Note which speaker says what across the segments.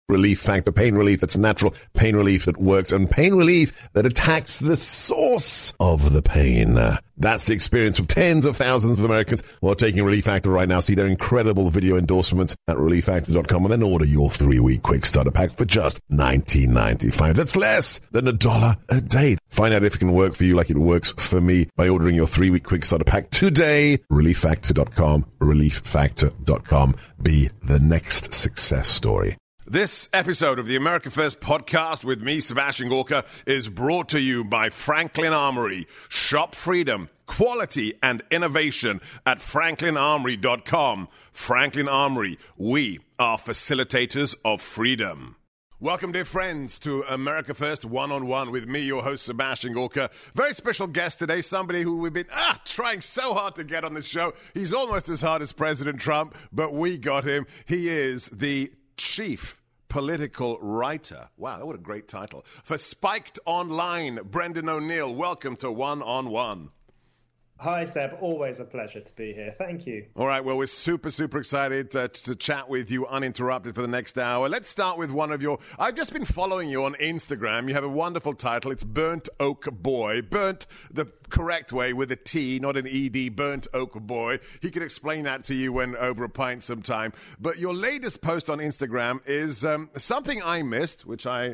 Speaker 1: Relief Factor. Pain relief that's natural, pain relief that works, and pain relief that attacks the source of the pain. That's the experience of tens of thousands of Americans who are taking Relief Factor right now. See their incredible video endorsements at relieffactor.com and then order your 3-week quick starter pack for just $19.95. That's less than $1 a day. Find out if it can work for you like it works for me by ordering your 3-week quick starter pack today. relieffactor.com, relieffactor.com. Be the next success story. This episode of the America First podcast with me, Sebastian Gorka, is brought to you by Franklin Armory. Shop freedom, quality, and innovation at franklinarmory.com. Franklin Armory, we are facilitators of freedom. Welcome, dear friends, to America First One-on-One with me, your host, Sebastian Gorka. Very special guest today, somebody who we've been trying so hard to get on the show. He's almost as hard as President Trump, but we got him. He is the chief political writer. Wow, what a great title. For Spiked Online, Brendan O'Neill, welcome to One-on-One.
Speaker 2: Hi, Seb. Always a pleasure to be here. Thank you.
Speaker 1: All right. Well, we're super excited to chat with you uninterrupted for the next hour. Let's start with one of your... I've just been following you on Instagram. You have a wonderful title. It's Burnt Oak Boy. Burnt the correct way with a T, not an ED. Burnt Oak Boy. He could explain that to you when over a pint sometime. But your latest post on Instagram is something I missed, which I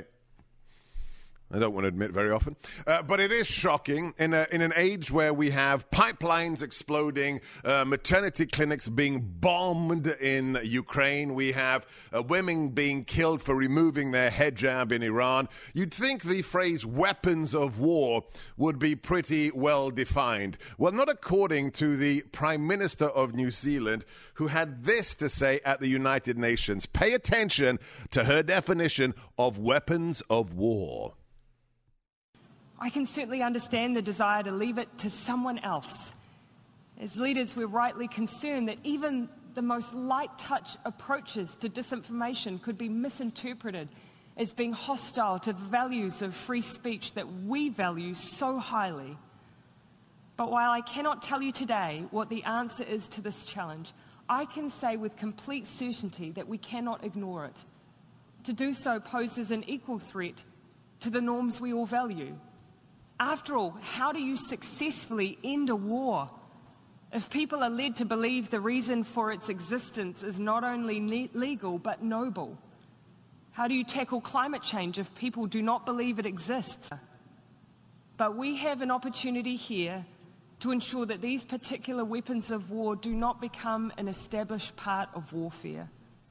Speaker 1: don't want to admit very often, but it is shocking in an age where we have pipelines exploding, maternity clinics being bombed in Ukraine, we have women being killed for removing their hijab in Iran. You'd think the phrase weapons of war would be pretty well defined. Well, not according to the Prime Minister of New Zealand, who had this to say at the United Nations. Pay attention to her definition of weapons of war.
Speaker 3: I can certainly understand the desire to leave it to someone else. As leaders, we're rightly concerned that even the most light-touch approaches to disinformation could be misinterpreted as being hostile to the values of free speech that we value so highly. But while I cannot tell you today what the answer is to this challenge, I can say with complete certainty that we cannot ignore it. To do so poses an equal threat to the norms we all value. After all, how do you successfully end a war if people are led to believe the reason for its existence is not only legal but noble? How do you tackle climate change if people do not believe it exists? But we have an opportunity here to ensure that these particular weapons of war do not become an established part of warfare.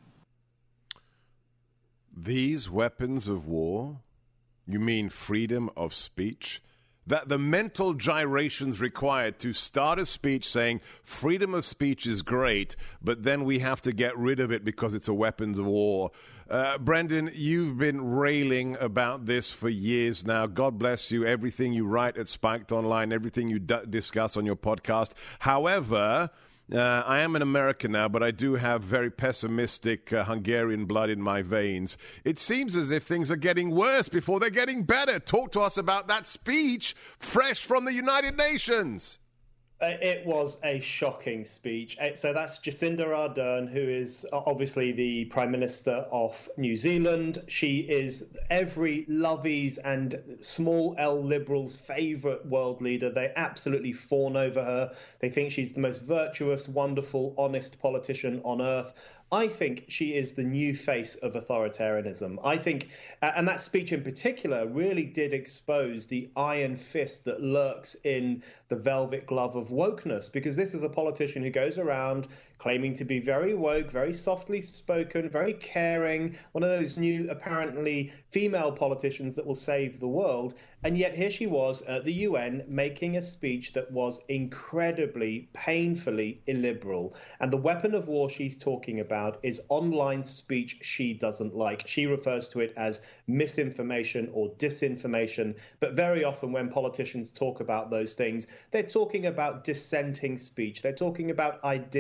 Speaker 1: These weapons of war? You mean freedom of speech? That the mental gyrations required to start a speech saying freedom of speech is great, but then we have to get rid of it because it's a weapon of war. Brendan, you've been railing about this for years now. God bless you. Everything you write at Spiked Online, everything you discuss on your podcast. However, I am an American now, but I do have very pessimistic Hungarian blood in my veins. It seems as if things are getting worse before they're getting better. Talk to us about that speech fresh from the United Nations.
Speaker 2: It was a shocking speech. So that's Jacinda Ardern, who is obviously the Prime Minister of New Zealand. She is every Lovey's and small L Liberals' favourite world leader. They absolutely fawn over her. They think she's the most virtuous, wonderful, honest politician on earth. I think she is the new face of authoritarianism. I think, and that speech in particular really did expose the iron fist that lurks in the velvet glove of wokeness, because this is a politician who goes around claiming to be very woke, very softly spoken, very caring, one of those new, apparently female politicians that will save the world. And yet here she was at the UN making a speech that was incredibly, painfully illiberal. And the weapon of war she's talking about is online speech she doesn't like. She refers to it as misinformation or disinformation. But very often when politicians talk about those things, they're talking about dissenting speech. They're talking about ideas they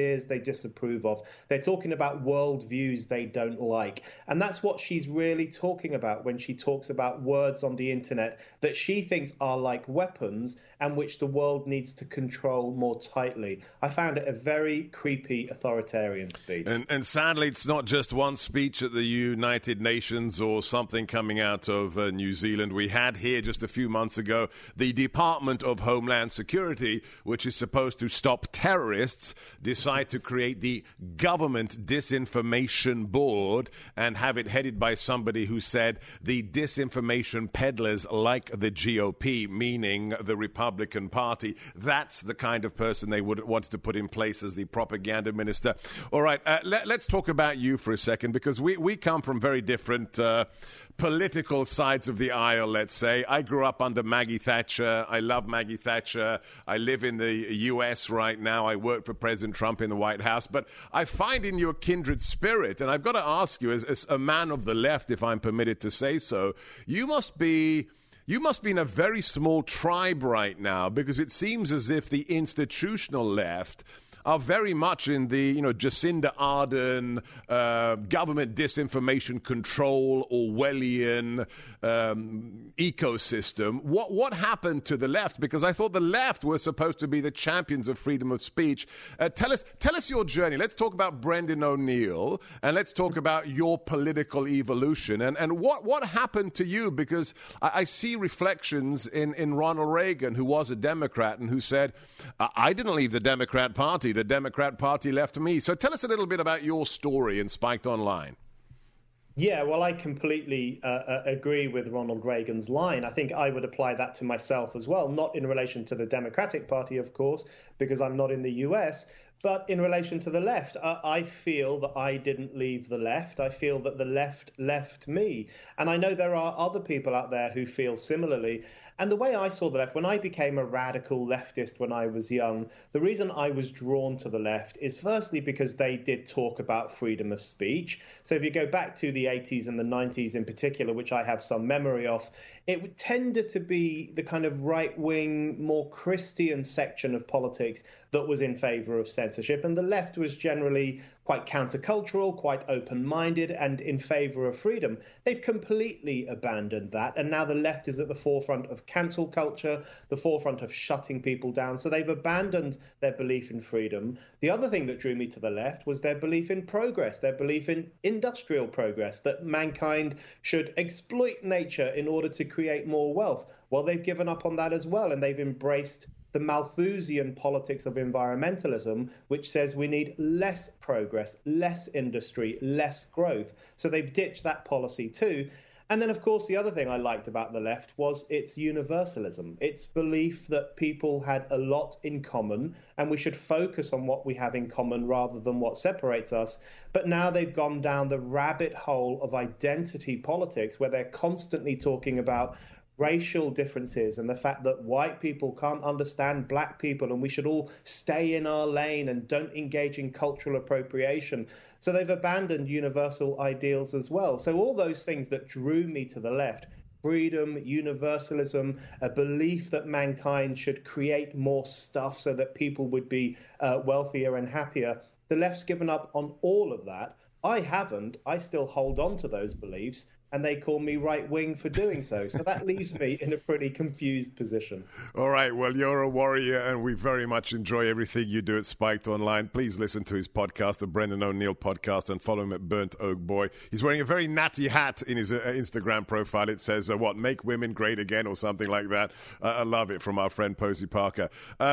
Speaker 2: disapprove of. They're talking about worldviews they don't like. And that's what she's really talking about when she talks about words on the internet that she thinks are like weapons and which the world needs to control more tightly. I found it a very creepy authoritarian speech.
Speaker 1: And sadly, it's not just one speech at the United Nations or something coming out of New Zealand. We had here just a few months ago the Department of Homeland Security, which is supposed to stop terrorists, decide to create the Government Disinformation Board and have it headed by somebody who said the disinformation peddlers like the GOP, meaning the Republican Party. That's the kind of person they would want to put in place as the propaganda minister. All right, let's talk about you for a second, because we come from very different political sides of the aisle, let's say. I grew up under Maggie Thatcher. I love Maggie Thatcher. I live in the U.S. right now. I work for President Trump in the White House. But I find in your kindred spirit, and I've got to ask you, as a man of the left, if I'm permitted to say so, you must be in a very small tribe right now, because it seems as if the institutional left are very much in the, Jacinda Ardern, government disinformation control, Orwellian ecosystem. What happened to the left? Because I thought the left were supposed to be the champions of freedom of speech. Tell us your journey. Let's talk about Brendan O'Neill, and let's talk about your political evolution. And what happened to you? Because I see reflections in Ronald Reagan, who was a Democrat and who said, I didn't leave the Democrat Party. The Democrat Party left me. So tell us a little bit about your story in Spiked Online.
Speaker 2: Yeah, well, I completely agree with Ronald Reagan's line. I think I would apply that to myself as well, not in relation to the Democratic Party, of course, because I'm not in the US, but in relation to the left. I feel that I didn't leave the left. I feel that the left left me. And I know there are other people out there who feel similarly. And the way I saw the left, when I became a radical leftist when I was young, the reason I was drawn to the left is firstly because they did talk about freedom of speech. So if you go back to the 80s and the 90s in particular, which I have some memory of, it tended to be the kind of right-wing, more Christian section of politics that was in favor of censorship. And the left was generally quite countercultural, quite open-minded, and in favor of freedom. They've completely abandoned that, and now the left is at the forefront of cancel culture, the forefront of shutting people down. So they've abandoned their belief in freedom. The other thing that drew me to the left was their belief in progress, their belief in industrial progress, that mankind should exploit nature in order to create more wealth. Well, they've given up on that as well, and they've embraced the Malthusian politics of environmentalism, which says we need less progress, less industry, less growth. So they've ditched that policy too. And then, of course, the other thing I liked about the left was its universalism, its belief that people had a lot in common and we should focus on what we have in common rather than what separates us. But now they've gone down the rabbit hole of identity politics, where they're constantly talking about racial differences and the fact that white people can't understand black people and we should all stay in our lane and don't engage in cultural appropriation. So they've abandoned universal ideals as well. So all those things that drew me to the left, freedom, universalism, a belief that mankind should create more stuff so that people would be wealthier and happier, the left's given up on all of that. I haven't. I still hold on to those beliefs, and they call me right-wing for doing so. So that leaves me in a pretty confused position.
Speaker 1: All right. Well, you're a warrior, and we very much enjoy everything you do at Spiked Online. Please listen to his podcast, the Brendan O'Neill podcast, and follow him at Burnt Oak Boy. He's wearing a very natty hat in his Instagram profile. It says, make women great again, or something like that. I love it, from our friend Posey Parker.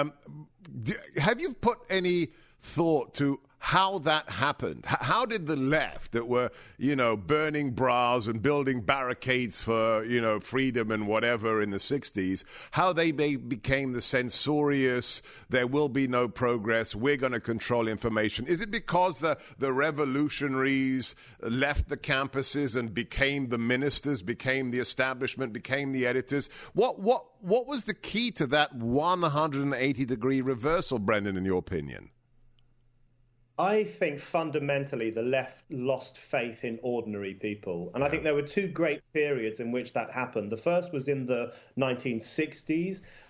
Speaker 1: Have you put any thought to how that happened? How did the left, that were, burning bras and building barricades for, freedom and whatever in the 60s, how they became the censorious, there will be no progress, we're going to control information? Is it because the revolutionaries left the campuses and became the ministers, became the establishment, became the editors? What was the key to that 180-degree reversal, Brendan, in your opinion?
Speaker 2: I think fundamentally the left lost faith in ordinary people. And I think there were two great periods in which that happened. The first was in the 1960s,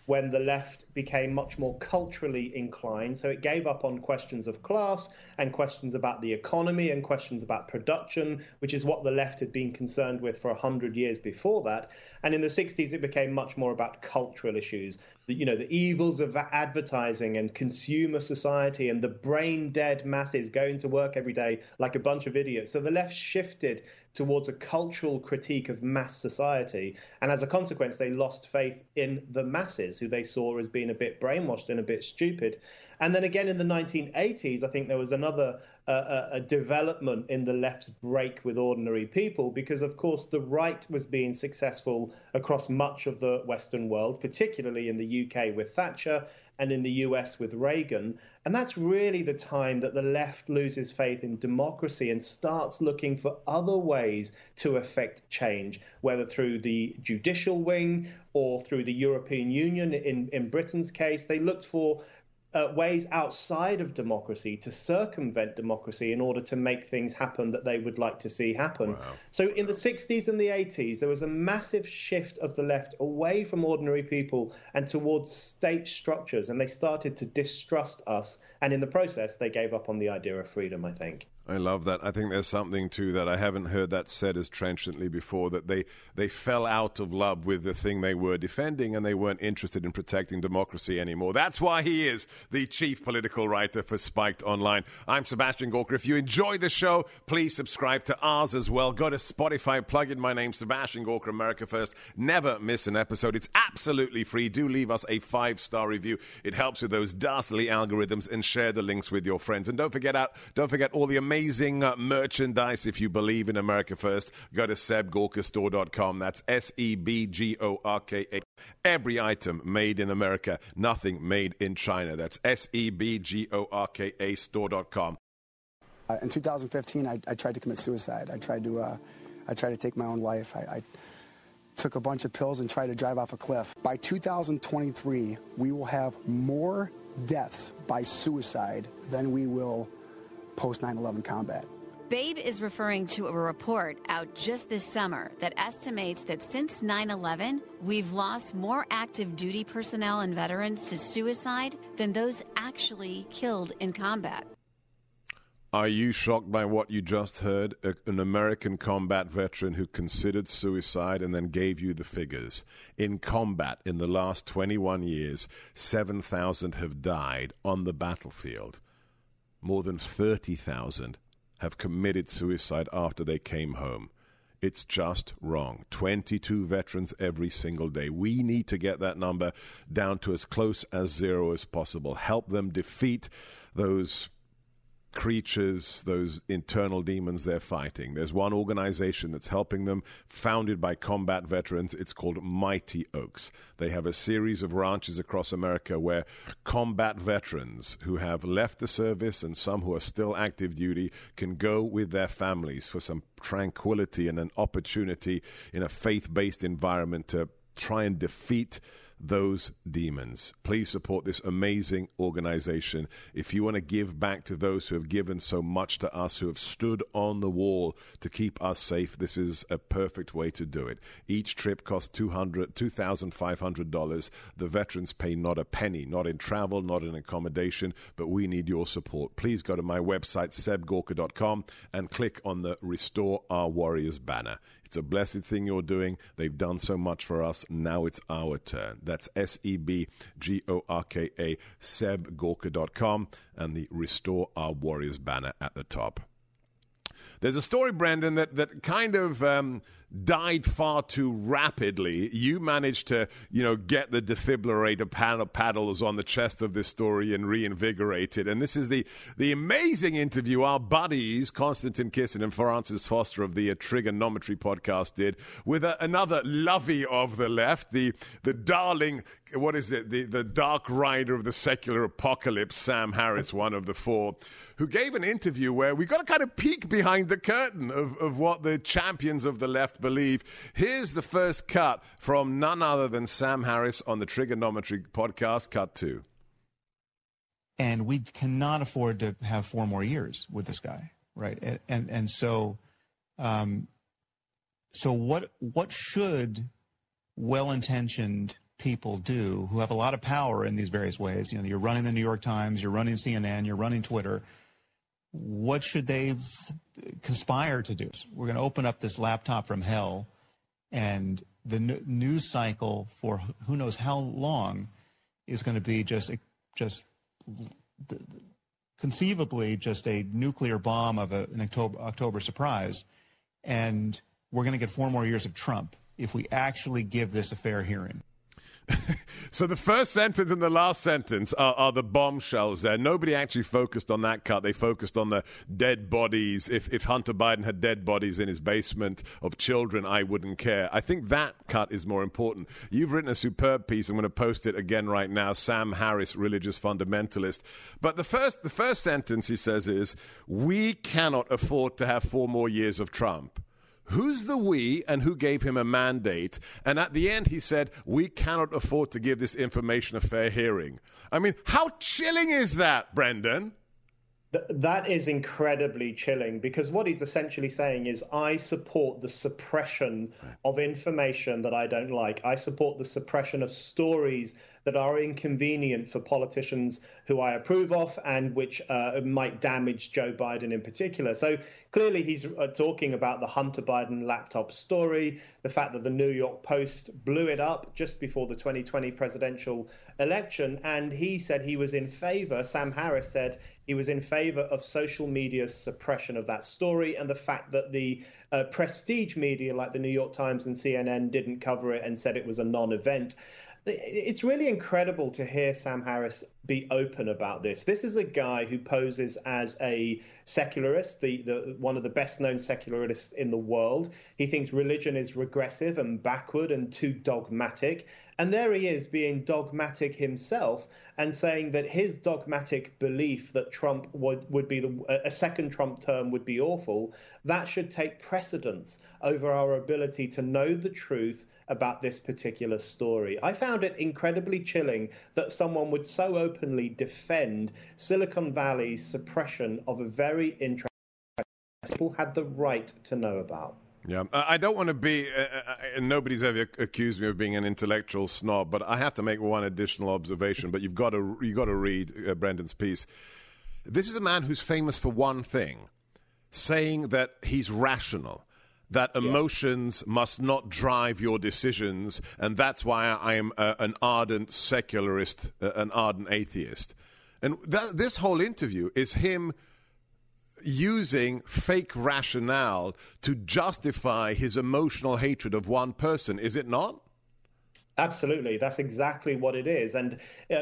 Speaker 2: when the left became much more culturally inclined. So it gave up on questions of class and questions about the economy and questions about production, which is what the left had been concerned with for 100 years before that. And in the 60s, it became much more about cultural issues, the evils of advertising and consumer society and the brain-dead masses going to work every day like a bunch of idiots. So the left shifted towards a cultural critique of mass society. And as a consequence, they lost faith in the masses, who they saw as being a bit brainwashed and a bit stupid. And then again in the 1980s, I think there was another a development in the left's break with ordinary people, because, of course, the right was being successful across much of the Western world, particularly in the UK with Thatcher and in the US with Reagan. And that's really the time that the left loses faith in democracy and starts looking for other ways to effect change, whether through the judicial wing or through the European Union. In Britain's case, they looked for ways outside of democracy to circumvent democracy in order to make things happen that they would like to see happen. Wow. So in the 60s and the 80s, there was a massive shift of the left away from ordinary people and towards state structures, and they started to distrust us. And in the process, they gave up on the idea of freedom, I think.
Speaker 1: I love that. I think there's something to that. I haven't heard that said as trenchantly before, that they fell out of love with the thing they were defending and they weren't interested in protecting democracy anymore. That's why he is the chief political writer for Spiked Online. I'm Sebastian Gorka. If you enjoy the show, please subscribe to ours as well. Go to Spotify, plug in my name, Sebastian Gorka, America First. Never miss an episode. It's absolutely free. Do leave us a 5-star review. It helps with those dastardly algorithms, and share the links with your friends. And don't forget all the amazing merchandise. If you believe in America First, go to sebgorkastore.com. That's SEBGORKA. Every item made in America, nothing made in China. That's SEBGORKA store.com.
Speaker 4: In 2015, I tried to commit suicide. I tried to take my own life. I took a bunch of pills and tried to drive off a cliff. By 2023, we will have more deaths by suicide than we will post 9/11 combat.
Speaker 5: Babe is referring to a report out just this summer that estimates that since 9/11, we've lost more active duty personnel and veterans to suicide than those actually killed in combat.
Speaker 1: Are you shocked by what you just heard? An American combat veteran who considered suicide and then gave you the figures. In combat, in the last 21 years, 7,000 have died on the battlefield. More than 30,000 have committed suicide after they came home. It's just wrong. 22 veterans every single day. We need to get that number down to as close as zero as possible. Help them defeat those creatures, those internal demons they're fighting. There's one organization that's helping them, founded by combat veterans. It's called Mighty Oaks. They have a series of ranches across America where combat veterans who have left the service and some who are still active duty can go with their families for some tranquility and an opportunity in a faith-based environment to try and defeat those demons. Please support this amazing organization. If you want to give back to those who have given so much to us, who have stood on the wall to keep us safe, this is a perfect way to do it. Each trip costs $2,500. The veterans pay not a penny, not in travel, not in accommodation, but we need your support. Please go to my website, sebgorka.com, and click on the Restore Our Warriors banner. It's a blessed thing you're doing. They've done so much for us. Now it's our turn. That's SEBGORKA, sebgorka.com, and the Restore Our Warriors banner at the top. There's a story, Brendan, that kind of died far too rapidly. You managed to, get the defibrillator paddles on the chest of this story and reinvigorate it. And this is the amazing interview our buddies, Konstantin Kisin and Francis Foster of the Trigonometry podcast did with another lovey of the left, the darling, what is it, the dark rider of the secular apocalypse, Sam Harris, one of the four, who gave an interview where we got to kind of peek behind the curtain of what the champions of the left believe. Here's the first cut from none other than Sam Harris on the Trigonometry podcast, cut 2.
Speaker 6: And we cannot afford to have 4 more years with this guy, right? And so what should well-intentioned people do who have a lot of power in these various ways, you're running the New York Times, you're running CNN, you're running Twitter, what should they conspire to do? We're going to open up this laptop from hell, and the news cycle for who knows how long is going to be just conceivably just a nuclear bomb of an October surprise. And we're going to get 4 more years of Trump if we actually give this a fair hearing.
Speaker 1: So the first sentence and the last sentence are the bombshells there. Nobody actually focused on that cut. They focused on the dead bodies. If Hunter Biden had dead bodies in his basement of children, I wouldn't care. I think that cut is more important. You've written a superb piece. I'm going to post it again right now. Sam Harris, religious fundamentalist. But the first sentence he says is, we cannot afford to have 4 more years of Trump. Who's the we and who gave him a mandate? And at the end, he said, we cannot afford to give this information a fair hearing. I mean, how chilling is that, Brendan?
Speaker 2: That is incredibly chilling, because what he's essentially saying is, I support the suppression of information that I don't like. I support the suppression of stories that are inconvenient for politicians who I approve of and which might damage Joe Biden in particular. So clearly he's talking about the Hunter Biden laptop story, the fact that the New York Post blew it up just before the 2020 presidential election. And he said he was in favor, Sam Harris said he was in favor of social media's suppression of that story, and the fact that the prestige media like the New York Times and CNN didn't cover it and said it was a non-event. It's really incredible to hear Sam Harris be open about this. This is a guy who poses as a secularist, one of the best-known secularists in the world. He thinks religion is regressive and backward and too dogmatic. And there he is being dogmatic himself and saying that his dogmatic belief that Trump would be a second Trump term would be awful, that should take precedence over our ability to know the truth about this particular story. I found it incredibly chilling that someone would so openly defend Silicon Valley's suppression of a very interesting people had the right to know about.
Speaker 1: Yeah, I don't want to be, nobody's ever accused me of being an intellectual snob, but I have to make one additional observation. But you've got to read Brendan's piece. This is a man who's famous for one thing, saying that he's rational, that emotions must not drive your decisions, and that's why I am an ardent secularist, an ardent atheist. And this whole interview is him using fake rationale to justify his emotional hatred of one person, is it not?
Speaker 2: Absolutely. That's exactly what it is. And,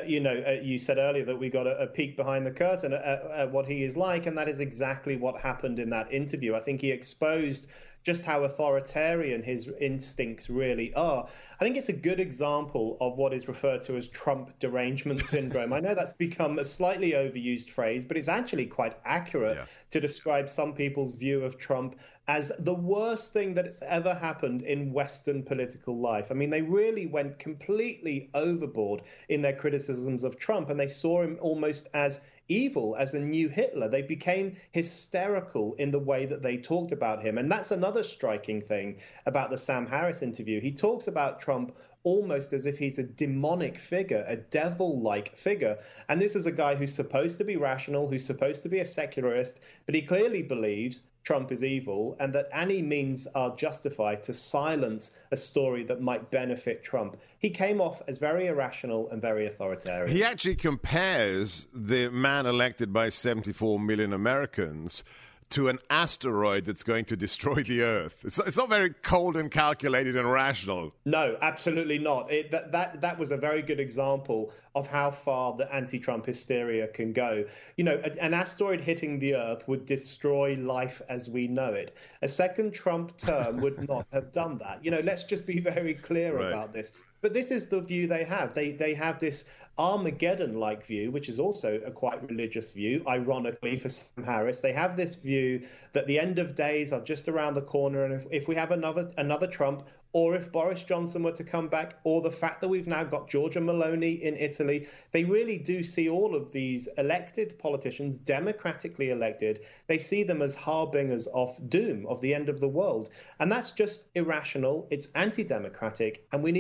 Speaker 2: you said earlier that we got a peek behind the curtain at what he is like, and that is exactly what happened in that interview. I think he exposed just how authoritarian his instincts really are. I think it's a good example of what is referred to as Trump derangement syndrome. I know that's become a slightly overused phrase, but it's actually quite accurate to describe some people's view of Trump as the worst thing that has ever happened in Western political life. I mean, they really went completely overboard in their criticisms of Trump, and they saw him almost as evil, as a new Hitler. They became hysterical in the way that they talked about him. And that's another striking thing about the Sam Harris interview. He talks about Trump almost as if he's a demonic figure, a devil-like figure. And this is a guy who's supposed to be rational, who's supposed to be a secularist, but he clearly believes Trump is evil and that any means are justified to silence a story that might benefit Trump. He came off as very irrational and very authoritarian.
Speaker 1: He actually compares the man elected by 74 million Americans to an asteroid that's going to destroy the Earth. It's not very cold and calculated and rational.
Speaker 2: No, absolutely not. That was a very good example of how far the anti-Trump hysteria can go. An asteroid hitting the Earth would destroy life as we know it. A second Trump term would not have done that. Let's just be very clear about this. But this is the view they have. They have this Armageddon-like view, which is also a quite religious view, ironically, for Sam Harris. They have this view that the end of days are just around the corner, and if we have another Trump, or if Boris Johnson were to come back, or the fact that we've now got Giorgia Meloni in Italy, they really do see all of these elected politicians, democratically elected, they see them as harbingers of doom, of the end of the world. And that's just irrational, it's anti-democratic, and we need to get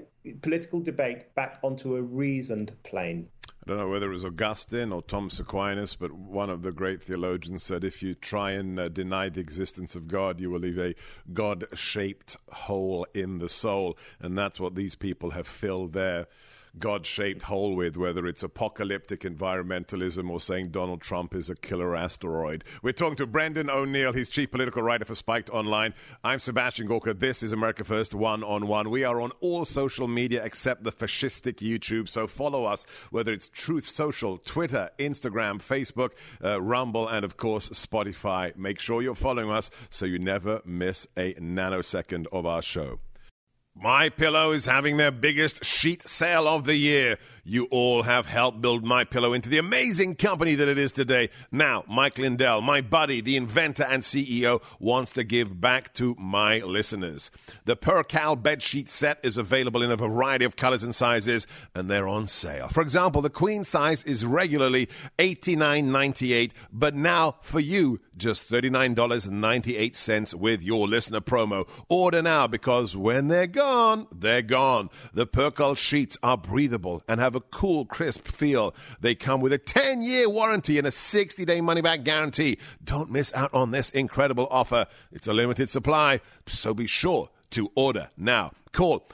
Speaker 2: political debate back onto a reasoned plane.
Speaker 1: I don't know whether it was Augustine or Thomas Aquinas, but one of the great theologians said, if you try and deny the existence of God, you will leave a God-shaped hole in the soul. And that's what these people have filled their God-shaped hole with, whether it's apocalyptic environmentalism or saying Donald Trump is a killer asteroid. We're talking to Brendan O'Neill. He's chief political writer for Spiked Online. I'm Sebastian Gorka. This is America First One-on-One. We are on all social media except the fascistic YouTube, so follow us, whether it's Truth Social, Twitter, Instagram, Facebook, Rumble, and of course Spotify. Make sure you're following us so you never miss a nanosecond of our show. MyPillow is having their biggest sheet sale of the year. You all have helped build MyPillow into the amazing company that it is today. Now, Mike Lindell, my buddy, the inventor and CEO, wants to give back to my listeners. The Percale bedsheet set is available in a variety of colors and sizes, and they're on sale. For example, the queen size is regularly $89.98, but now for you, just $39.98 with your listener promo. Order now, because when they're gone, they're gone. The Percale sheets are breathable and have a cool, crisp feel. They come with a 10-year warranty and a 60-day money-back guarantee. Don't miss out on this incredible offer. It's a limited supply, so be sure to order now. Call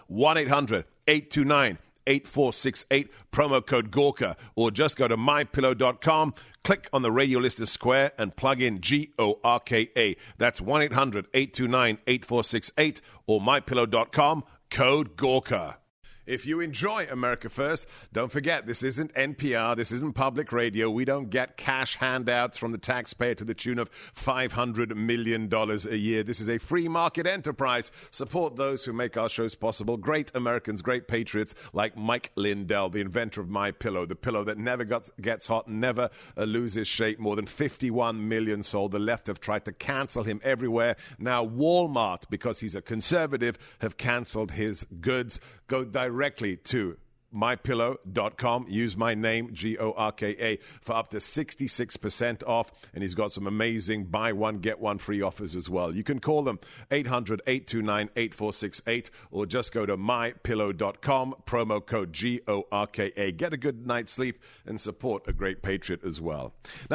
Speaker 1: 1-800-829-8468, promo code Gorka, or just go to mypillow.com, click on the radio listener square, and plug in GORKA. That's 1-800-829-8468 or mypillow.com, code Gorka. If you enjoy America First, don't forget, this isn't NPR, this isn't public radio. We don't get cash handouts from the taxpayer to the tune of $500 million a year. This is a free market enterprise. Support those who make our shows possible. Great Americans, great patriots like Mike Lindell, the inventor of MyPillow, the pillow that never gets hot, never loses shape. More than 51 million sold. The left have tried to cancel him everywhere. Now Walmart, because he's a conservative, have canceled his goods. Go directly to mypillow.com. Use my name, GORKA, for up to 66% off. And he's got some amazing buy one, get one free offers as well. You can call them 800-829-8468 or just go to mypillow.com, promo code GORKA. Get a good night's sleep and support a great patriot as well. Now,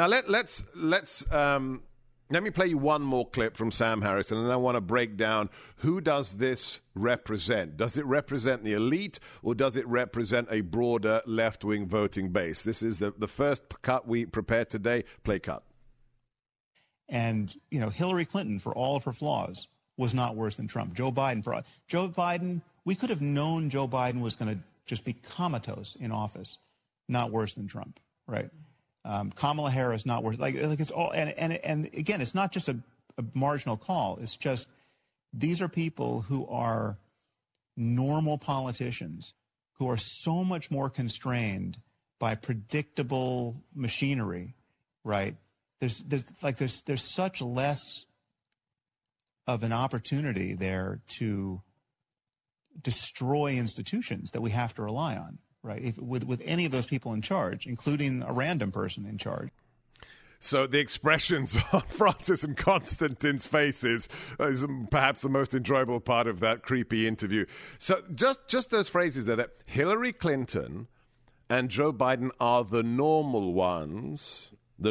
Speaker 1: let me play you one more clip from Sam Harris, and then I want to break down who does this represent. Does it represent the elite, or does it represent a broader left-wing voting base? This is the first cut we prepared today. Play cut.
Speaker 6: And, Hillary Clinton, for all of her flaws, was not worse than Trump. Joe Biden, we could have known Joe Biden was going to just be comatose in office. Not worse than Trump, right? Kamala Harris, not worth like it's all, and again, it's not just a marginal call. It's just these are people who are normal politicians who are so much more constrained by predictable machinery, right? There's such less of an opportunity there to destroy institutions that we have to rely on. Right, with any of those people in charge, including a random person in charge.
Speaker 1: So the expressions on Francis and Constantine's faces is perhaps the most enjoyable part of that creepy interview. So just those phrases there, that Hillary Clinton and Joe Biden are the normal ones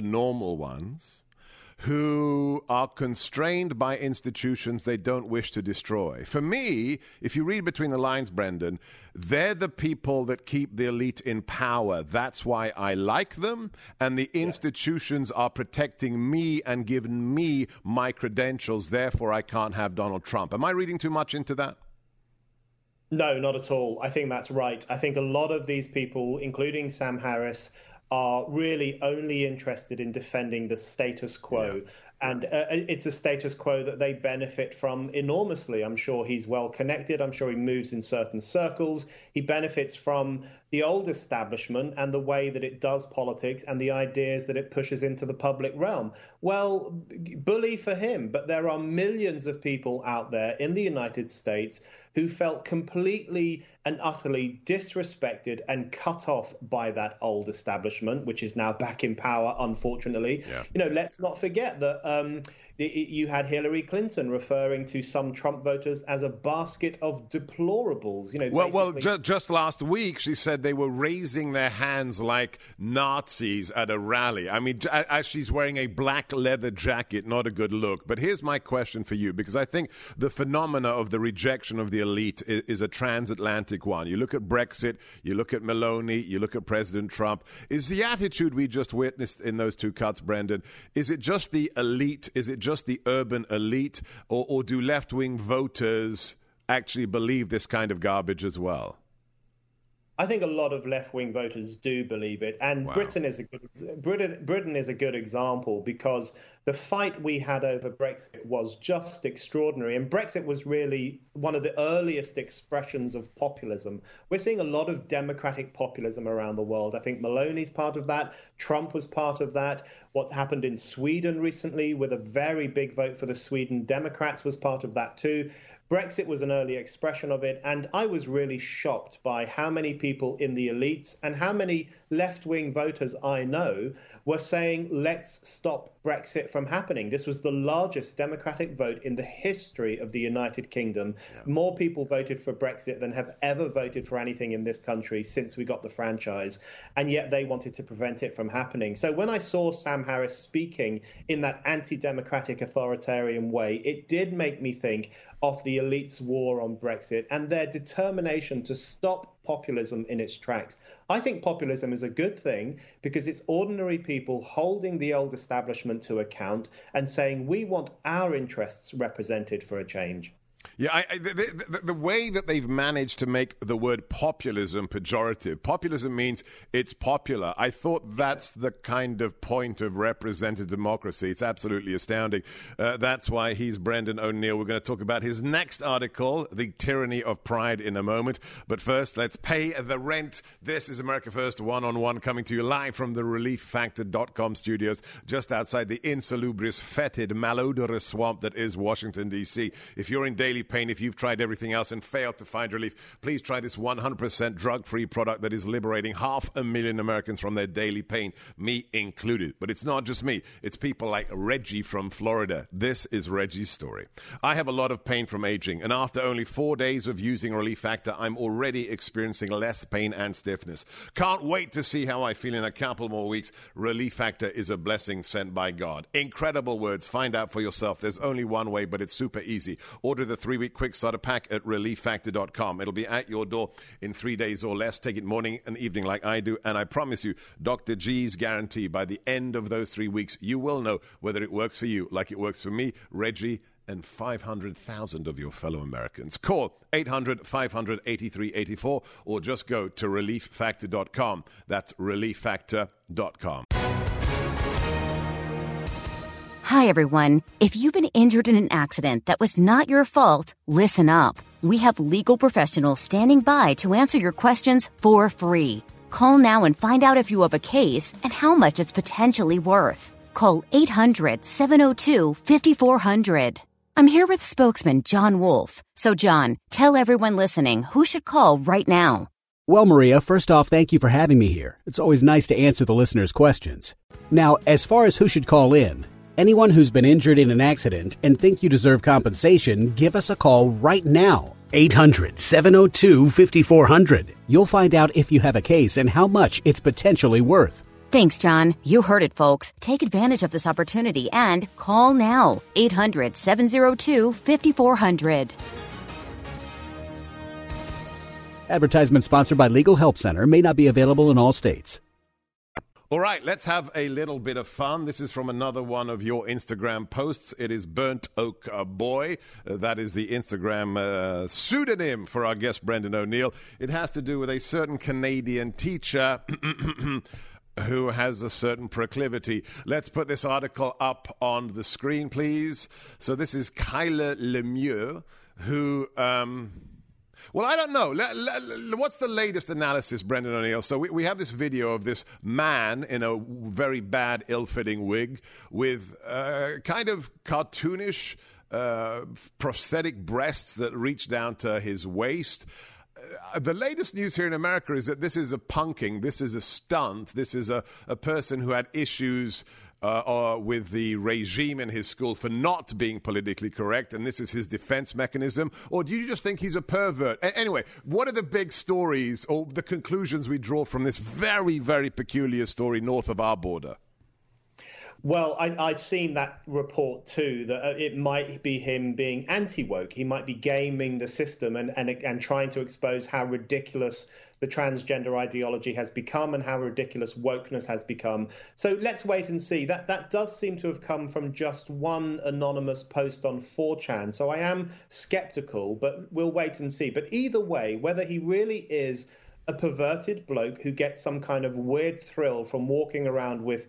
Speaker 1: who are constrained by institutions they don't wish to destroy. For me, if you read between the lines, Brendan, they're the people that keep the elite in power. That's why I like them, and the institutions are protecting me and giving me my credentials. Therefore, I can't have Donald Trump. Am I reading too much into that?
Speaker 2: No, not at all. I think that's right. I think a lot of these people, including Sam Harris, are really only interested in defending the status quo. Yeah. And it's a status quo that they benefit from enormously. I'm sure he's well connected. I'm sure he moves in certain circles. He benefits from the old establishment and the way that it does politics and the ideas that it pushes into the public realm. Well, bully for him. But there are millions of people out there in the United States who felt completely and utterly disrespected and cut off by that old establishment, which is now back in power, unfortunately. Yeah. Let's not forget that You had Hillary Clinton referring to some Trump voters as a basket of deplorables.
Speaker 1: Just last week, she said they were raising their hands like Nazis at a rally. I mean, as she's wearing a black leather jacket, not a good look. But here's my question for you, because I think the phenomena of the rejection of the elite is a transatlantic one. You look at Brexit, you look at Meloni, you look at President Trump. Is the attitude we just witnessed in those two cuts, Brendan, is it just the elite? Is it just the urban elite? Or do left-wing voters actually believe this kind of garbage as well?
Speaker 2: I think a lot of left-wing voters do believe it, and wow. Britain is a good example, because the fight we had over Brexit was just extraordinary, and Brexit was really one of the earliest expressions of populism. We're seeing a lot of democratic populism around the world. I think Meloni's part of that. Trump was part of that. What's happened in Sweden recently with a very big vote for the Sweden Democrats was part of that too. Brexit was an early expression of it, and I was really shocked by how many people in the elites and how many left-wing voters I know were saying, let's stop Brexit from happening. This was the largest democratic vote in the history of the United Kingdom. Yeah. More people voted for Brexit than have ever voted for anything in this country since we got the franchise, and yet they wanted to prevent it from happening. So when I saw Sam Harris speaking in that anti-democratic authoritarian way, it did make me think of the elites' war on Brexit and their determination to stop populism in its tracks. I think populism is a good thing because it's ordinary people holding the old establishment to account and saying, we want our interests represented for a change.
Speaker 1: Yeah, the way that they've managed to make the word populism pejorative. Populism means it's popular. I thought that's the kind of point of representative democracy. It's absolutely astounding. That's why he's Brendan O'Neill. We're going to talk about his next article, The Tyranny of Pride, in a moment. But first, let's pay the rent. This is America First One-on-One, coming to you live from the ReliefFactor.com studios, just outside the insalubrious, fetid, malodorous swamp that is Washington, D.C. If you're in daily pain, if you've tried everything else and failed to find relief, please try this 100% drug-free product that is liberating 500,000 Americans from their daily pain, me included. But it's not just me. It's people like Reggie from Florida. This is Reggie's story. I have a lot of pain from aging, and after only 4 days of using Relief Factor, I'm already experiencing less pain and stiffness. Can't wait to see how I feel in a couple more weeks. Relief Factor is a blessing sent by God. Incredible words. Find out for yourself. There's only one way, but it's super easy. Order the 3-week quick starter pack at ReliefFactor.com. It'll be at your door in 3 days or less. Take it morning and evening like I do, and I promise you, Dr. G's guarantee, by the end of those 3 weeks, you will know whether it works for you like it works for me, Reggie, and 500,000 of your fellow Americans. Call 800-500-8384 or just go to ReliefFactor.com. That's ReliefFactor.com.
Speaker 7: Hi, everyone. If you've been injured in an accident that was not your fault, listen up. We have legal professionals standing by to answer your questions for free. Call now and find out if you have a case and how much it's potentially worth. Call 800-702-5400. I'm here with spokesman John Wolf. So, John, tell everyone listening who should call right now.
Speaker 8: Well, Maria, first off, thank you for having me here. It's always nice to answer the listeners' questions. Now, as far as who should call in, anyone who's been injured in an accident and think you deserve compensation, give us a call right now. 800-702-5400. You'll find out if you have a case and how much it's potentially worth.
Speaker 7: Thanks, John. You heard it, folks. Take advantage of this opportunity and call now. 800-702-5400.
Speaker 8: Advertisement sponsored by Legal Help Center. May not be available in all states.
Speaker 1: All right, let's have a little bit of fun. This is from another one of your Instagram posts. It is Burnt Oak Boy. That is the Instagram pseudonym for our guest, Brendan O'Neill. It has to do with a certain Canadian teacher who has a certain proclivity. Let's put this article up on the screen, please. So this is Kyla Lemieux, who... Well, I don't know. What's the latest analysis, Brendan O'Neill? So we have this video of this man in a very bad, ill-fitting wig with kind of cartoonish prosthetic breasts that reach down to his waist. The latest news here in America is that this is a punking, this is a stunt, this is a person who had issues with the regime in his school for not being politically correct, and this is his defense mechanism? Or do you just think he's a pervert? Anyway, what are the big stories or the conclusions we draw from this very, very peculiar story north of our border?
Speaker 2: Well, I've seen that report too, that it might be him being anti-woke. He might be gaming the system and trying to expose how ridiculous the transgender ideology has become and how ridiculous wokeness has become. So let's wait and see. That does seem to have come from just one anonymous post on 4chan. So I am skeptical, but we'll wait and see. But either way, whether he really is a perverted bloke who gets some kind of weird thrill from walking around with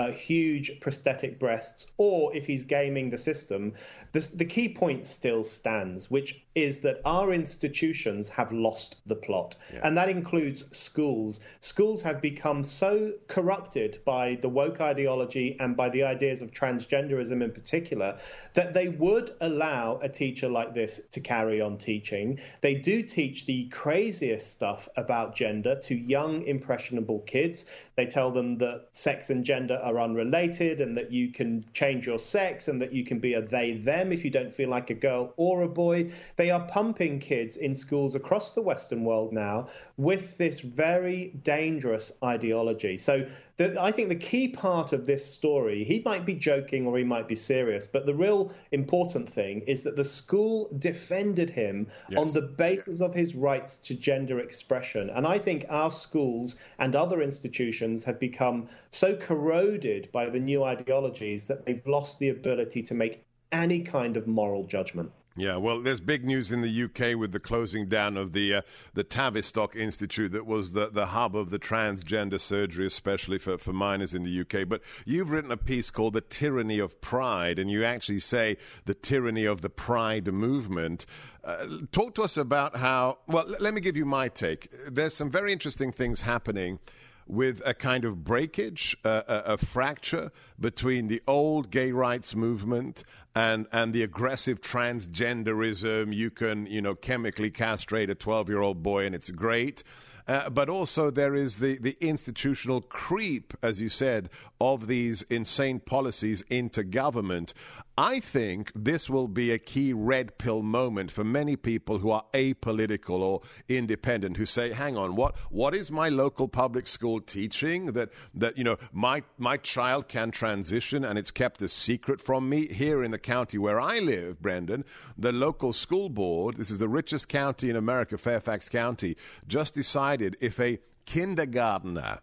Speaker 2: huge prosthetic breasts, or if he's gaming the system, the key point still stands, which is that our institutions have lost the plot. Yeah. And that includes schools. Schools have become so corrupted by the woke ideology and by the ideas of transgenderism in particular that they would allow a teacher like this to carry on teaching. They do teach the craziest stuff about gender to young, impressionable kids. They tell them that sex and gender are unrelated and that you can change your sex and that you can be a they, them if you don't feel like a girl or a boy. They are pumping kids in schools across the Western world now with this very dangerous ideology. So I think the key part of this story, he might be joking or he might be serious, but the real important thing is that the school defended him on the basis of his rights to gender expression. And I think our schools and other institutions have become so corroded by the new ideologies that they've lost the ability to make any kind of moral judgment.
Speaker 1: Yeah, well, there's big news in the UK with the closing down of the Tavistock Institute that was the hub of the transgender surgery, especially for minors in the UK. But you've written a piece called The Tyranny of Pride, and you actually say the tyranny of the Pride movement. Talk to us about how, well, let me give you my take. There's some very interesting things happening with a kind of breakage, a fracture between the old gay rights movement and the aggressive transgenderism. You can, chemically castrate a 12-year-old boy and it's great. But also there is the institutional creep, as you said, of these insane policies into government. I think this will be a key red pill moment for many people who are apolitical or independent, who say, hang on, what is my local public school teaching that my child can transition and it's kept a secret from me? Here in the county where I live, Brendan, the local school board, this is the richest county in America, Fairfax County, just decided if a kindergartner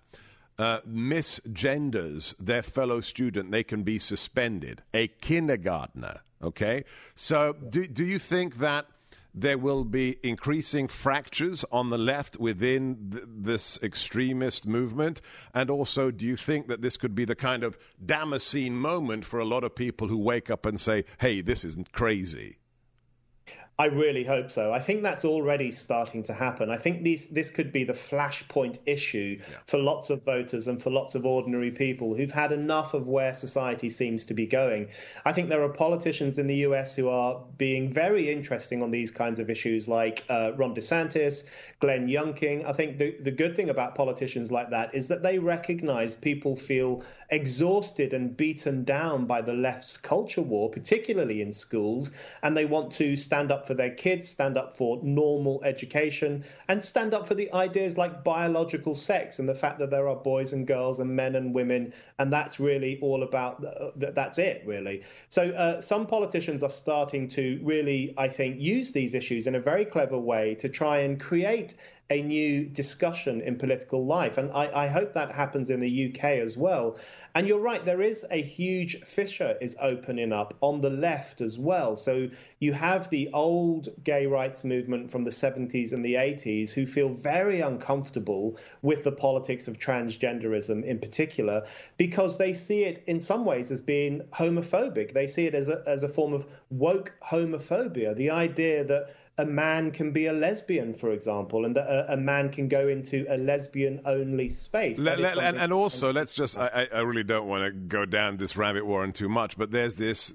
Speaker 1: misgenders their fellow student, they can be suspended. A kindergartner, okay? So do you think that there will be increasing fractures on the left within this extremist movement? And also, do you think that this could be the kind of Damascene moment for a lot of people who wake up and say, hey, this isn't crazy?
Speaker 2: I really hope so. I think that's already starting to happen. I think this could be the flashpoint issue for lots of voters and for lots of ordinary people who've had enough of where society seems to be going. I think there are politicians in the US who are being very interesting on these kinds of issues, like Ron DeSantis, Glenn Youngkin. I think the good thing about politicians like that is that they recognize people feel exhausted and beaten down by the left's culture war, particularly in schools, and they want to stand up for their kids, stand up for normal education, and stand up for the ideas like biological sex and the fact that there are boys and girls and men and women, and that's really all about, that's it, really. So some politicians are starting to really, I think, use these issues in a very clever way to try and create a new discussion in political life. And I hope that happens in the UK as well. And you're right, there is a huge fissure is opening up on the left as well. So you have the old gay rights movement from the 70s and the 80s who feel very uncomfortable with the politics of transgenderism in particular, because they see it in some ways as being homophobic. They see it as a form of woke homophobia, the idea that a man can be a lesbian, for example, and that a man can go into a lesbian-only space.
Speaker 1: And also, let's just, I really don't want to go down this rabbit warren too much, but there's this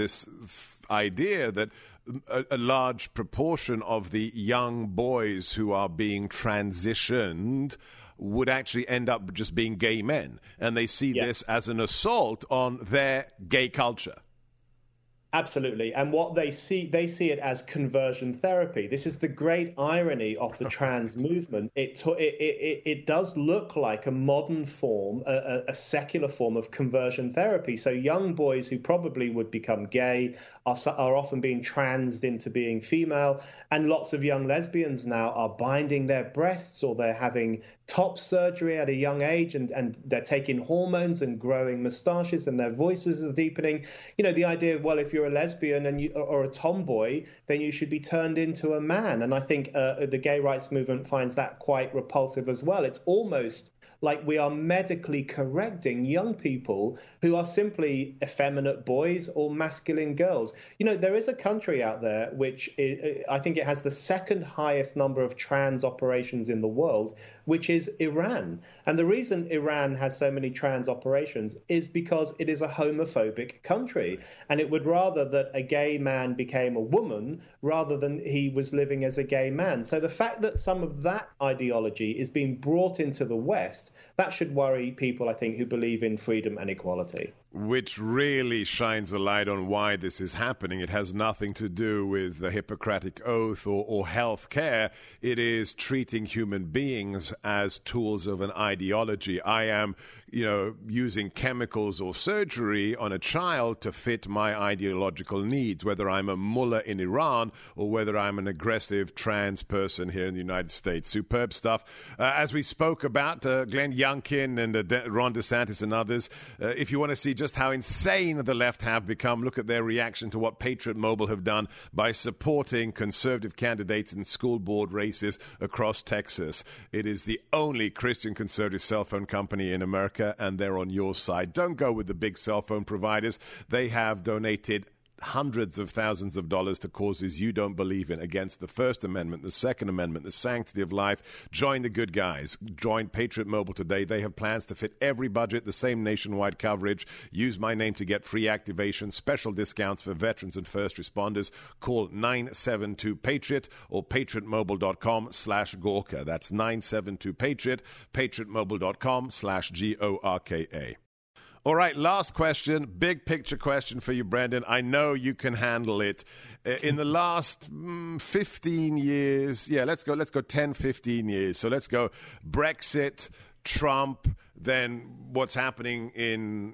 Speaker 1: idea that a large proportion of the young boys who are being transitioned would actually end up just being gay men. And they see this as an assault on their gay culture.
Speaker 2: Absolutely. And what they see it as conversion therapy. This is the great irony of the trans movement. It does look like a modern form, a secular form of conversion therapy. So young boys who probably would become gay are often being transed into being female. And lots of young lesbians now are binding their breasts, or they're having top surgery at a young age, and they're taking hormones and growing moustaches, and their voices are deepening. You know, the idea, well, if you're a lesbian or a tomboy, then you should be turned into a man. And I think the gay rights movement finds that quite repulsive as well. It's almost like we are medically correcting young people who are simply effeminate boys or masculine girls. You know, there is a country out there which I think it has the second highest number of trans operations in the world, which is Iran. And the reason Iran has so many trans operations is because it is a homophobic country. And it would rather that a gay man became a woman rather than he was living as a gay man. So the fact that some of that ideology is being brought into the West, that should worry people, I think, who believe in freedom and equality.
Speaker 1: Which really shines a light on why this is happening. It has nothing to do with the Hippocratic Oath or health care. It is treating human beings as tools of an ideology. I am, using chemicals or surgery on a child to fit my ideological needs, whether I'm a mullah in Iran or whether I'm an aggressive trans person here in the United States. Superb stuff. As we spoke about, Glenn Youngkin and Ron DeSantis and others, if you want to see just how insane the left have become, look at their reaction to what Patriot Mobile have done by supporting conservative candidates in school board races across Texas. It is the only Christian conservative cell phone company in America, and they're on your side. Don't go with the big cell phone providers. They have donated hundreds of thousands of dollars to causes you don't believe in, against the First Amendment, the Second Amendment, the sanctity of life. Join the good guys. Join Patriot Mobile today. They have plans to fit every budget, the same nationwide coverage. Use my name to get free activation, special discounts for veterans and first responders. Call 972-PATRIOT or patriotmobile.com/Gorka. That's 972-PATRIOT, patriotmobile.com/GORKA. All right, last question, big picture question for you, Brendan. I know you can handle it. In the last 15 years, let's go 10, 15 years. So let's go Brexit, Trump, then what's happening in,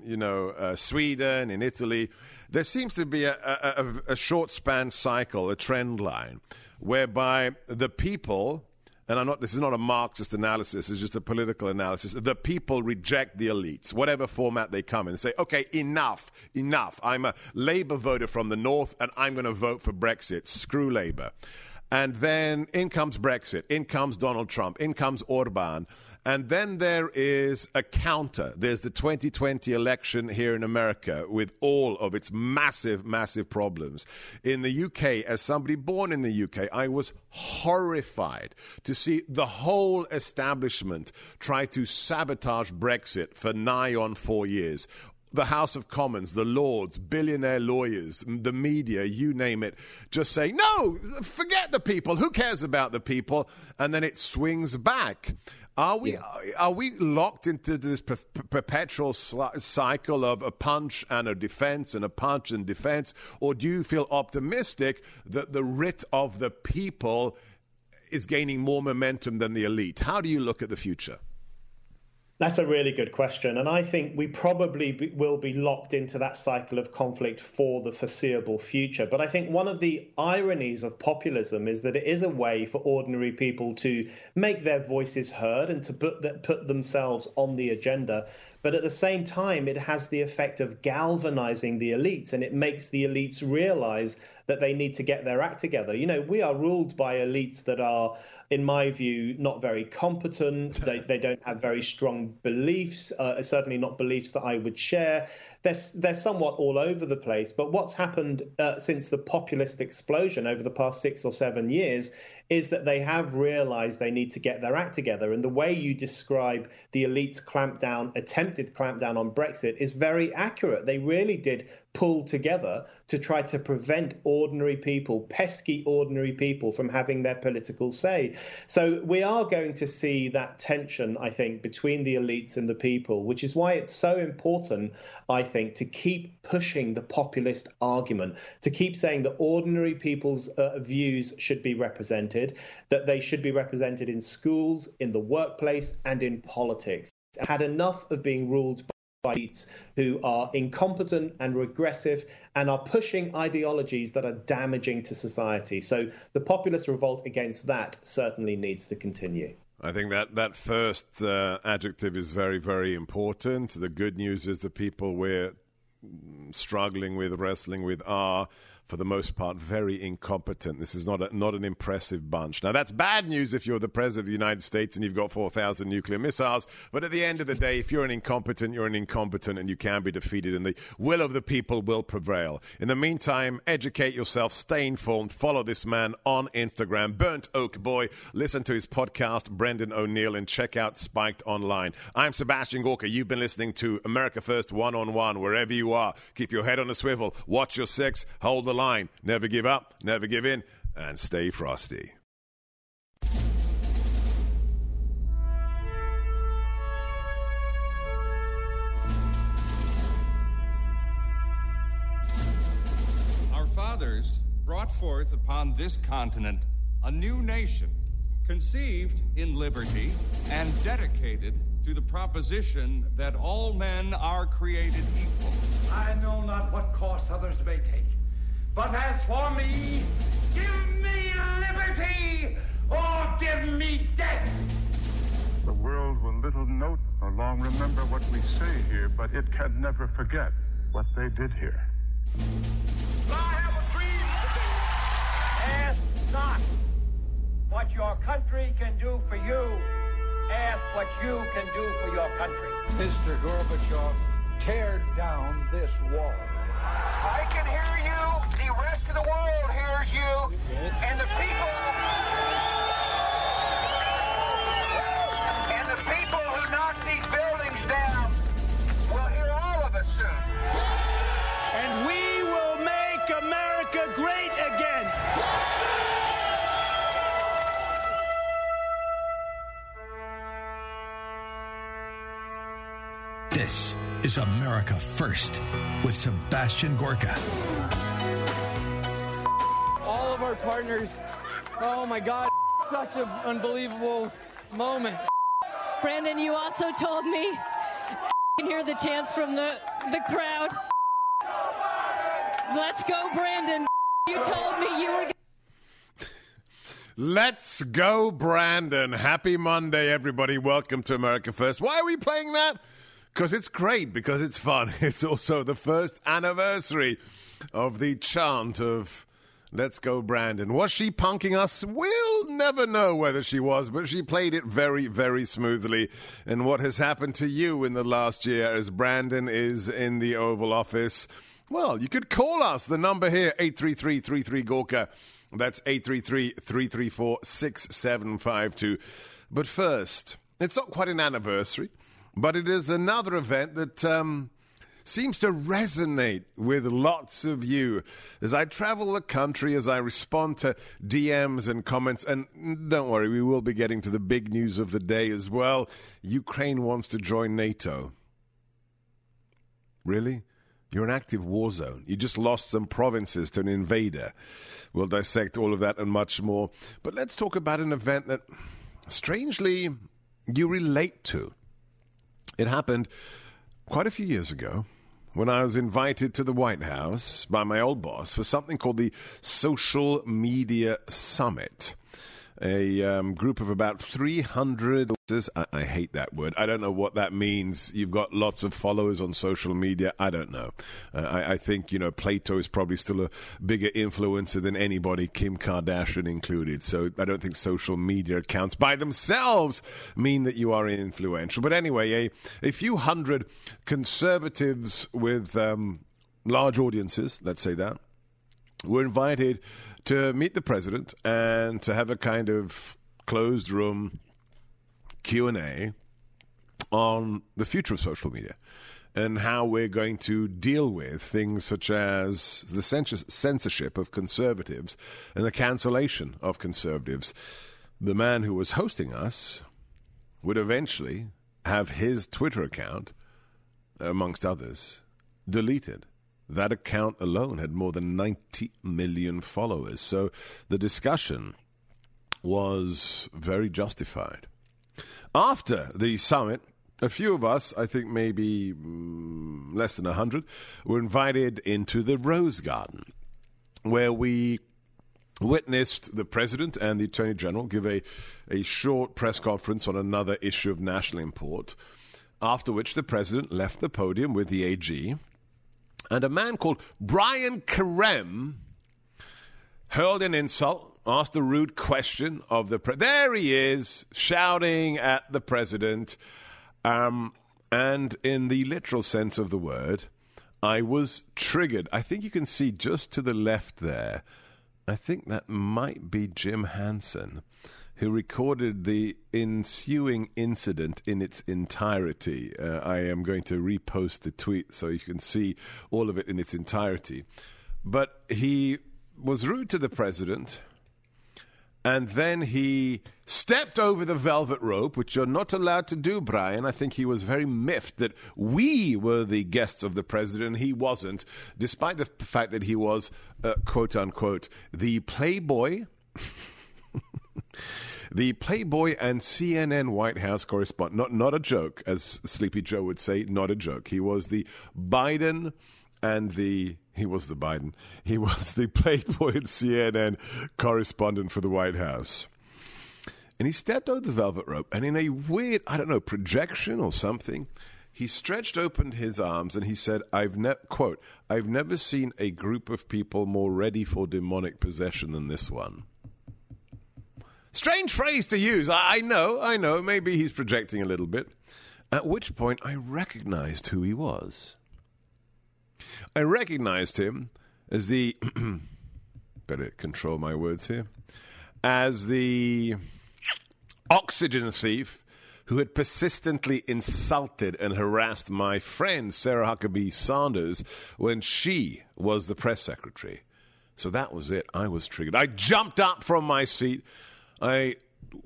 Speaker 1: Sweden, in Italy. There seems to be a short span cycle, a trend line, whereby the people... And this is not a Marxist analysis, it's just a political analysis. The people reject the elites, whatever format they come in, and say, okay, enough. I'm a Labour voter from the north, and I'm going to vote for Brexit. Screw Labour. And then in comes Brexit, in comes Donald Trump, in comes Orban. And then there is a counter. There's the 2020 election here in America with all of its massive, massive problems. In the UK, as somebody born in the UK, I was horrified to see the whole establishment try to sabotage Brexit for nigh on 4 years. The House of Commons, the Lords, billionaire lawyers, the media, you name it, just say, no, forget the people. Who cares about the people? And then it swings back. Are we locked into this perpetual cycle of a punch and a defense and a punch and defense? Or do you feel optimistic that the writ of the people is gaining more momentum than the elite? How do you look at the future?
Speaker 2: That's a really good question. And I think we probably will be locked into that cycle of conflict for the foreseeable future. But I think one of the ironies of populism is that it is a way for ordinary people to make their voices heard and to put themselves on the agenda. But at the same time, it has the effect of galvanizing the elites, and it makes the elites realize that they need to get their act together. We are ruled by elites that are, in my view, not very competent. They don't have very strong beliefs, certainly not beliefs that I would share. They're somewhat all over the place. But what's happened since the populist explosion over the past 6 or 7 years is that they have realized they need to get their act together. And the way you describe the elites' attempted clampdown on Brexit is very accurate. They really did pull together to try to prevent ordinary people, pesky ordinary people, from having their political say. So we are going to see that tension, I think, between the elites and the people, which is why it's so important, I think, to keep pushing the populist argument, to keep saying that ordinary people's views should be represented, that they should be represented in schools, in the workplace, and in politics. I had enough of being ruled by elites who are incompetent and regressive and are pushing ideologies that are damaging to society. So the populist revolt against that certainly needs to continue.
Speaker 1: I think that first adjective is very, very important. The good news is the people we're struggling with, wrestling with, are, for the most part, very incompetent. This is not an impressive bunch. Now, that's bad news if you're the president of the United States and you've got 4,000 nuclear missiles. But at the end of the day, if you're an incompetent, and you can be defeated, and the will of the people will prevail. In the meantime, educate yourself, stay informed, follow this man on Instagram, Burnt Oak Boy. Listen to his podcast, Brendan O'Neill, and check out Spiked Online. I'm Sebastian Gorka. You've been listening to America First One-on-One, wherever you are. Keep your head on a swivel, watch your six, hold the line, never give up, never give in, and stay frosty.
Speaker 9: Our fathers brought forth upon this continent a new nation, conceived in liberty and dedicated to the proposition that all men are created equal.
Speaker 10: I know not what course others may take, but as for me, give me liberty or give me death.
Speaker 11: The world will little note nor long remember what we say here, but it can never forget what they did here.
Speaker 10: I have a dream today. Ask not what your country can do for you. Ask what you can do for your country.
Speaker 12: Mr. Gorbachev, tear down this wall.
Speaker 10: I can hear you. The rest of the world hears you. And the people who knock these buildings down will hear all of us soon.
Speaker 12: And we will make America great again.
Speaker 13: This is America First with Sebastian Gorka.
Speaker 14: All of our partners, oh my God, such an unbelievable moment.
Speaker 15: Brandon, you also told me, you can hear the chants from the crowd. Let's go, Brandon. You told me you were...
Speaker 1: Let's go, Brandon. Happy Monday, everybody. Welcome to America First. Why are we playing that? Because it's great, because it's fun. It's also the first anniversary of the chant of Let's Go, Brandon. Was she punking us? We'll never know whether she was, but she played it very, very smoothly. And what has happened to you in the last year as Brandon is in the Oval Office? Well, you could call us. The number here, 833-33-GORKA. That's 833-334-6752. But first, it's not quite an anniversary, but it is another event that seems to resonate with lots of you. As I travel the country, as I respond to DMs and comments, and don't worry, we will be getting to the big news of the day as well. Ukraine wants to join NATO. Really? You're an active war zone. You just lost some provinces to an invader. We'll dissect all of that and much more. But let's talk about an event that, strangely, you relate to. It happened quite a few years ago when I was invited to the White House by my old boss for something called the Social Media Summit. A group of about 300... I hate that word. I don't know what that means. You've got lots of followers on social media. I don't know. I think, Plato is probably still a bigger influencer than anybody, Kim Kardashian included. So I don't think social media accounts by themselves mean that you are influential. But anyway, a few hundred conservatives with large audiences, let's say that, were invited to meet the president and to have a kind of closed room Q&A on the future of social media. and how we're going to deal with things such as the censorship of conservatives and the cancellation of conservatives, the man who was hosting us would eventually have his Twitter account, amongst others, deleted. That account alone had more than 90 million followers. So the discussion was very justified. After the summit, a few of us, I think maybe less than 100, were invited into the Rose Garden, where we witnessed the President and the Attorney General give a short press conference on another issue of national import, after which the President left the podium with the AG, and a man called Brian Karem hurled an insult, asked a rude question of the President. There he is, shouting at the President. And in the literal sense of the word, I was triggered. I think you can see just to the left there, I think that might be Jim Hansen, who recorded the ensuing incident in its entirety. I am going to repost the tweet so you can see all of it in its entirety. But he was rude to the President, and then he stepped over the velvet rope, which you're not allowed to do, Brian. I think he was very miffed that we were the guests of the President. He wasn't, despite the fact that he was, quote-unquote, the Playboy... the Playboy and CNN White House correspondent. Not a joke, as Sleepy Joe would say, not a joke. He was the Biden and the... He was the Playboy and CNN correspondent for the White House. And he stepped over the velvet rope, and in a weird, projection or something, he stretched open his arms and he said, I've never seen a group of people more ready for demonic possession than this one. Strange phrase to use. I know. Maybe he's projecting a little bit. At which point I recognized who he was. I recognized him as the... better control my words here. As the oxygen thief who had persistently insulted and harassed my friend Sarah Huckabee Sanders when she was the press secretary. So that was it. I was triggered. I jumped up from my seat. I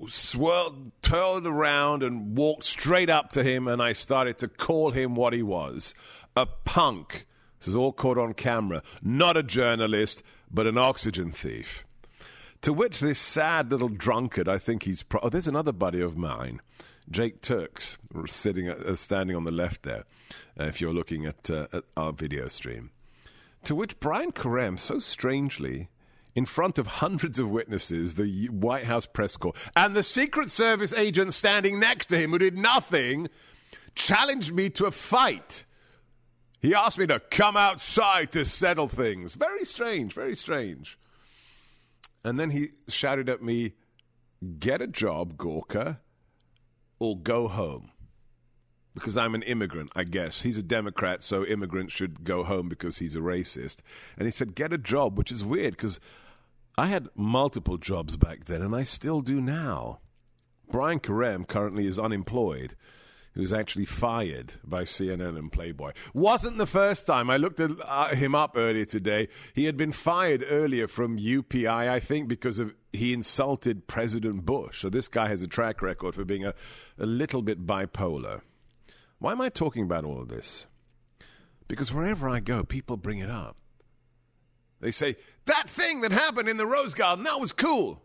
Speaker 1: turned around and walked straight up to him, and I started to call him what he was. A punk. This is all caught on camera. Not a journalist, but an oxygen thief. To which this sad little drunkard, I think he's... there's another buddy of mine, Jake Turks, standing on the left there, if you're looking at our video stream. To which Brian Karem, so strangely, in front of hundreds of witnesses, the White House press corps, and the Secret Service agent standing next to him who did nothing, challenged me to a fight. He asked me to come outside to settle things. Very strange, very strange. And then he shouted at me, get a job, Gorka, or go home. Because I'm an immigrant, I guess. He's a Democrat, so immigrants should go home because he's a racist. And he said, get a job, which is weird because I had multiple jobs back then, and I still do now. Brian Karem currently is unemployed. He was actually fired by CNN and Playboy. Wasn't the first time. I looked at him up earlier today. He had been fired earlier from UPI, I think, because he insulted President Bush. So this guy has a track record for being a little bit bipolar. Why am I talking about all of this? Because wherever I go, people bring it up. They say, that thing that happened in the Rose Garden, that was cool.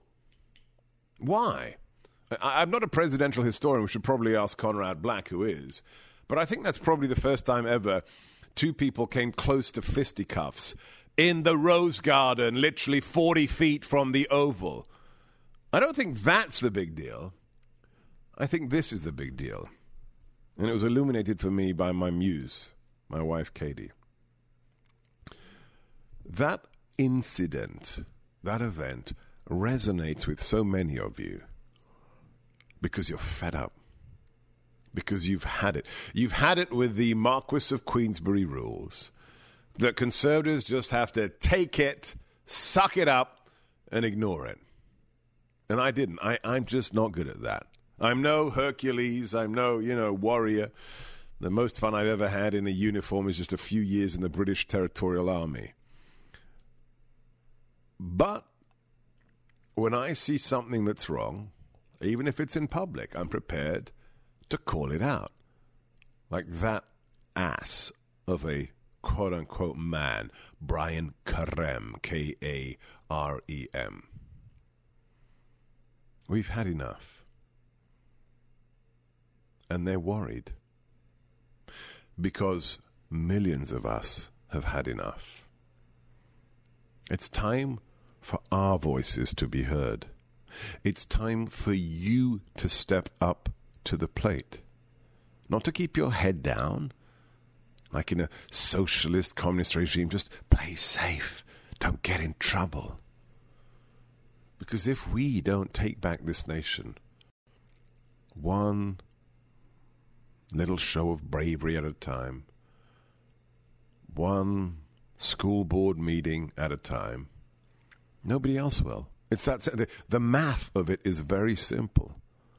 Speaker 1: Why? I'm not a presidential historian. We should probably ask Conrad Black, who is. But I think that's probably the first time ever two people came close to fisticuffs in the Rose Garden, literally 40 feet from the Oval. I don't think that's the big deal. I think this is the big deal. And it was illuminated for me by my muse, my wife, Katie. That incident, that event, resonates with so many of you. Because you're fed up. Because you've had it. You've had it with the Marquis of Queensberry rules. That conservatives just have to take it, suck it up, and ignore it. And I didn't. I'm just not good at that. I'm no Hercules. I'm no, warrior. The most fun I've ever had in a uniform is just a few years in the British Territorial Army. But when I see something that's wrong, even if it's in public, I'm prepared to call it out. Like that ass of a quote-unquote man, Brian Karem, Karem. We've had enough. And they're worried. Because millions of us have had enough. It's time for our voices to be heard. It's time for you to step up to the plate. Not to keep your head down, like in a socialist, communist regime. Just play safe. Don't get in trouble. Because if we don't take back this nation, one little show of bravery at a time, one school board meeting at a time, nobody else will. It's that the math of it is very simple.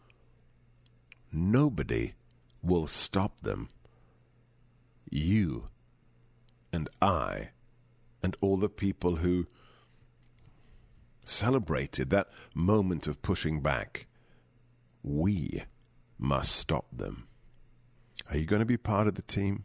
Speaker 1: Nobody will stop them. You and I and all the people who celebrated that moment of pushing back, we must stop them. Are you going to be part of the team?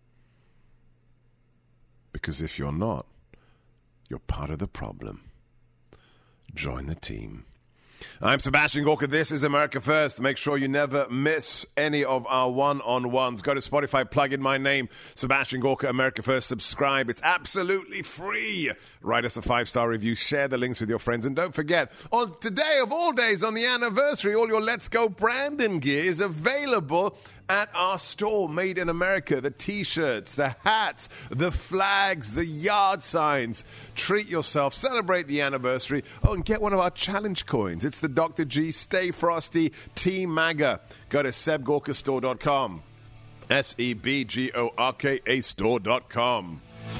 Speaker 1: Because if you're not, you're part of the problem. Join the team. I'm Sebastian Gorka. This is America First. Make sure you never miss any of our one-on-ones. Go to Spotify, plug in my name, Sebastian Gorka, America First. Subscribe. It's absolutely free. Write us a 5-star review. Share the links with your friends. And don't forget, on today of all days, on the anniversary, all your Let's Go Brandon gear is available at our store, Made in America. The T-shirts, the hats, the flags, the yard signs. Treat yourself. Celebrate the anniversary. Oh, and get one of our challenge coins. It's the Dr. G Stay Frosty Team MAGA. Go to sebgorkastore.com. SEBGORKA store.com.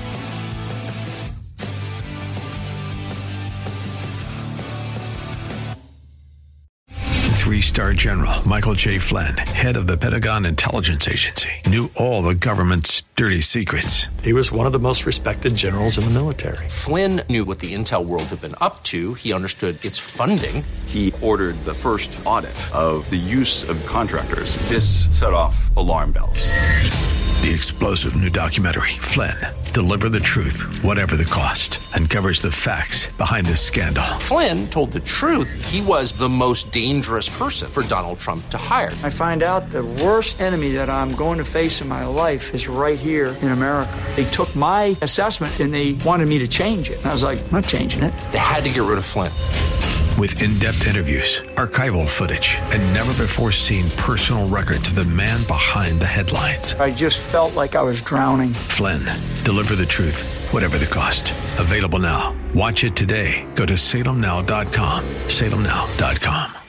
Speaker 13: 3-star General Michael J. Flynn, head of the Pentagon Intelligence Agency, knew all the government's dirty secrets.
Speaker 16: He was one of the most respected generals in the military.
Speaker 17: Flynn knew what the intel world had been up to. He understood its funding.
Speaker 18: He ordered the first audit of the use of contractors. This set off alarm bells.
Speaker 13: The explosive new documentary, Flynn, Deliver the Truth, Whatever the Cost, uncovers the facts behind this scandal.
Speaker 17: Flynn told the truth. He was the most dangerous person for Donald Trump to hire.
Speaker 19: I find out the worst enemy that I'm going to face in my life is right here in America. They took my assessment and they wanted me to change it. And I was like, I'm not changing it.
Speaker 17: They had to get rid of Flynn.
Speaker 13: With in-depth interviews, archival footage, and never-before-seen personal records of the man behind the headlines.
Speaker 19: I just felt like I was drowning.
Speaker 13: Flynn, Deliver the Truth, Whatever the Cost. Available now. Watch it today. Go to salemnow.com. salemnow.com.